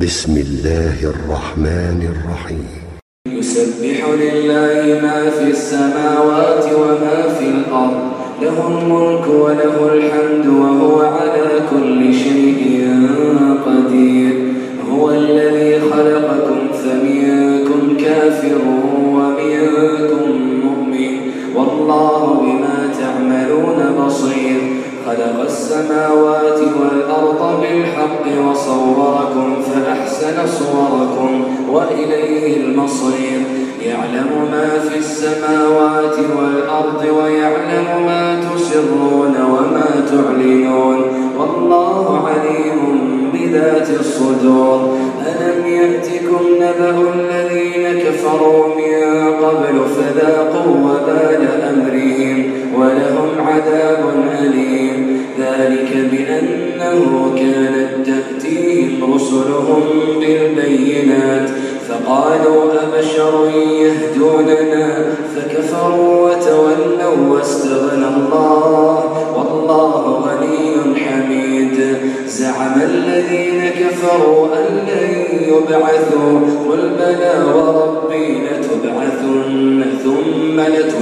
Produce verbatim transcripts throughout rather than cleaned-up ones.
بسم الله الرحمن الرحيم. يسبح لله ما في السماوات وما في الأرض، له الملك وله الحمد وهو على كل شيء قدير. هو الذي خلقكم فمنكم كافر ومنكم مؤمن، والله بما تعملون بصير. خلق السماوات والأرض بالحق وصوركم فأحسن صوركم وإليه المصير. يعلم ما في السماوات والأرض ويعلم ما تسرون وما تعلنون، والله عليم بذات الصدور. ألم يأتكم نبأ الذين كفروا من قبل فذاقوا وبال أمرهم ولهم عذاب أليم. ذلك بأنه كانت تأتيهم رسلهم بالبينات فقالوا أبشر يهدوننا فكفروا وتولوا واستغنى الله والله غني حميد. زعم الذين كفروا أن لن يبعثوا، قل بلى وربي لتبعثن ثم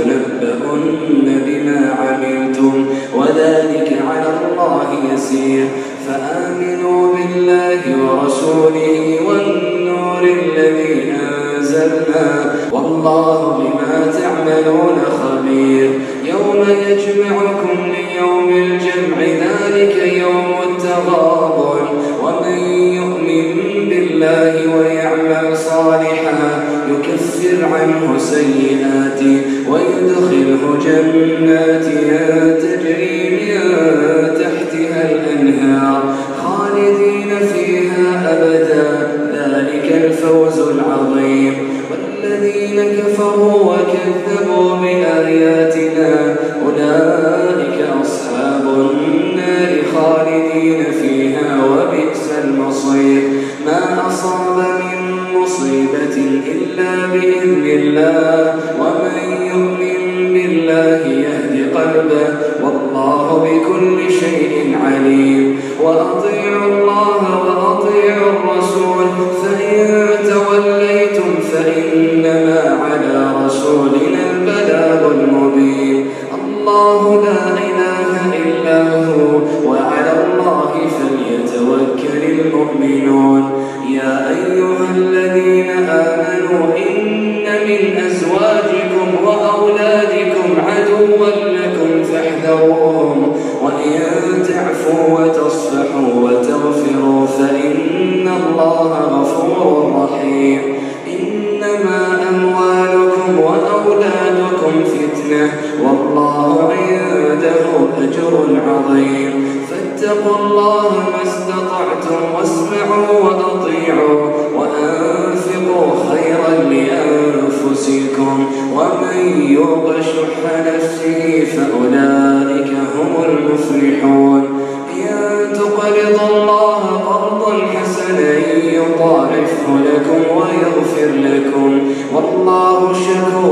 لتنبؤن بما عملتم وذلك على الله يسير. فآمنوا بالله ورسوله والنور الذي أنزلنا والله بما تعملون خبير. يوم يجمعكم ليوم الجمع ذلك يوم التغابن، ومن يؤمن بالله ويعمل صالحا يكفر عنه سيئاته ويدخله جنات تجري من تحتها الأنهار خالدين فيها أبدا، ذلك الفوز العظيم. والذين كفروا وكذبوا بآياتنا أولئك أصحاب النار خالدين فيها وبئس المصير. ما أصاب من مصيبة إلا بإذن الله، ومن يؤمن بالله يهد قلبه والله بكل شيء عليم. وأطيعوا الله وأطيعوا الرسول، فإن توليتم فإنما على رسولنا البلاغ المبين. الله لا إله إلا هو وعلى الله فليتوكل المؤمنون. يا أيها الذين آمنوا إن من أزواجكم وأولادكم عدوا لكم فاحذروهم، وإن تعفوا وتصفحوا وتغفروا فإن الله غفور رحيم. إنما أموالكم وأولادكم فتنة والله عنده أجر عظيم. فاتقوا الله ما استطعتم واسمعوا وأطيعوا وأنفقوا خيرا لأنفسكم، ومن يوق شح نفسه فأولئك هم المفلحون. إن تقرضوا الله قرضا حسنا يضاعفه لكم ويغفر لكم والله شكور